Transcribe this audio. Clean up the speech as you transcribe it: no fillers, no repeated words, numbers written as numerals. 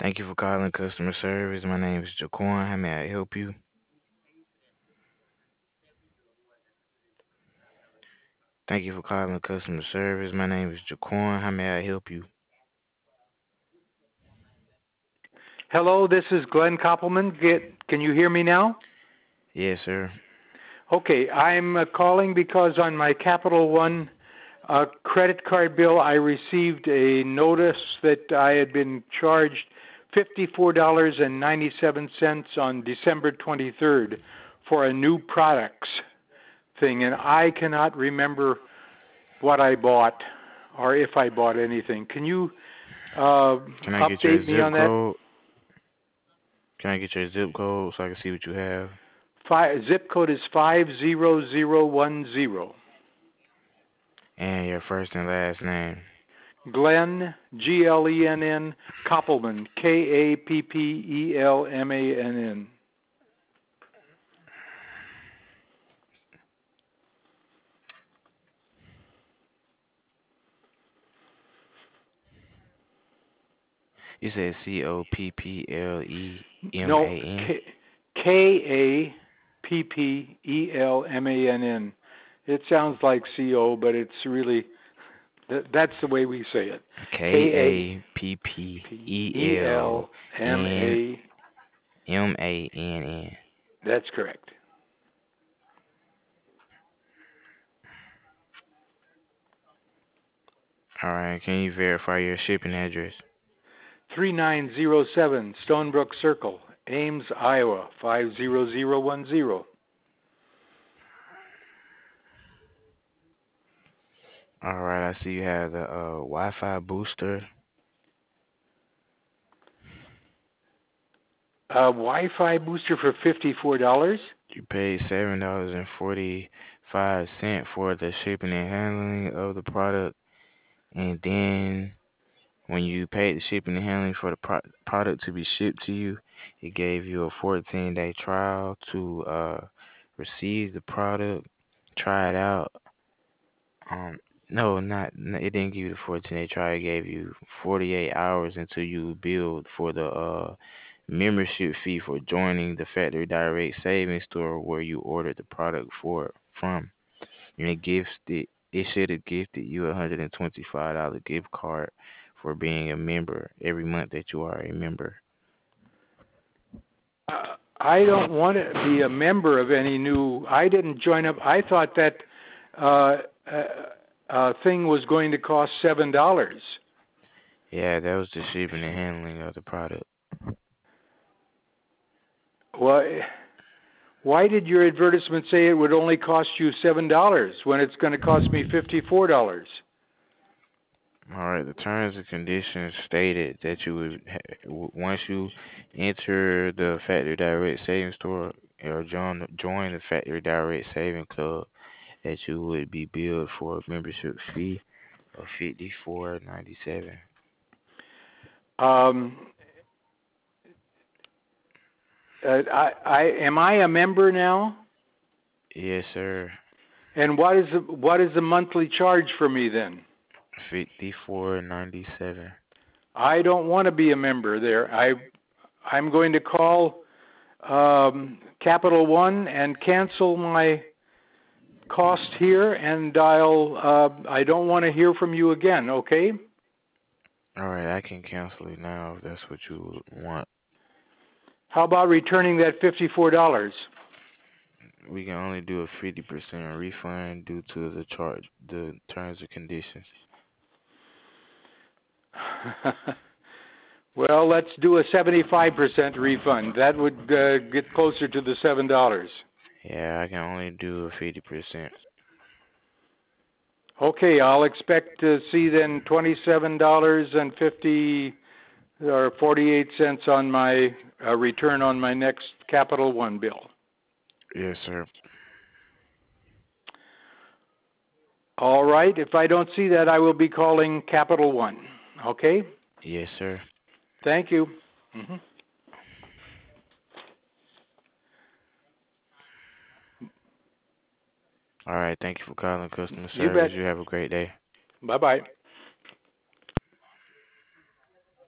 Thank you for calling customer service. My name is Jaquan. How may I help you? Thank you for calling customer service. My name is Jaquan. How may I help you? Hello, this is Glenn Koppelman. Can you hear me now? Yes, sir. Okay, I'm calling because on my Capital One credit card bill, I received a notice that I had been charged $54.97 on December 23rd for a new products thing, and I cannot remember what I bought or if I bought anything. Can you Can I get your update me zip on that? code? Can I get your zip code so I can see what you have? Zip code is 50010. And your first and last name. Glenn, Glenn, Koppelman, Kappelmann. You said No, Coppleman. Kappelmann. It sounds like CO, but it's really that's the way we say it. Kappelmann. Kappelmann. That's correct. All right. Can you verify your shipping address? 3907 Stonebrook Circle, Ames, Iowa 50010. All right. I see you have the Wi-Fi booster. Wi-Fi booster for $54. You paid $7.45 for the shipping and handling of the product, and then when you paid the shipping and handling for the product to be shipped to you, it gave you a 14-day trial to receive the product, try it out. No, it didn't give you the 14-day trial. It gave you 48 hours until you billed for the membership fee for joining the Factory Direct Savings Store where you ordered the product from. And it should have gifted you a $125 gift card for being a member every month that you are a member. I don't want to be a member of any new. I didn't join up. I thought that uh, thing was going to cost $7. Yeah, that was the shipping and handling of the product. Why? Why did your advertisement say it would only cost you $7 when it's going to cost me $54? All right, the terms and conditions stated that you would once you enter the Factory Direct Savings Store or join the Factory Direct Saving Club, that you would be billed for a membership fee of $54.97. Um, I am I a member now? Yes, sir. And what is the monthly charge for me then? $54.97. I don't want to be a member there. I'm going to call Capital One and cancel my cost here, and I don't want to hear from you again. Okay? All right, I can cancel it now if that's what you want. How about returning that $54? We can only do a 50% refund due to the terms and conditions. Well, let's do a 75% refund. That would get closer to the $7. Yeah, I can only do a 50%. Okay, I'll expect to see then $27.50 or 48 cents on my return on my next Capital One bill. Yes, sir. All right. If I don't see that, I will be calling Capital One. Okay? Yes, sir. Thank you. Hmm. All right, thank you for calling customer You service. bet. You have a great day. Bye-bye.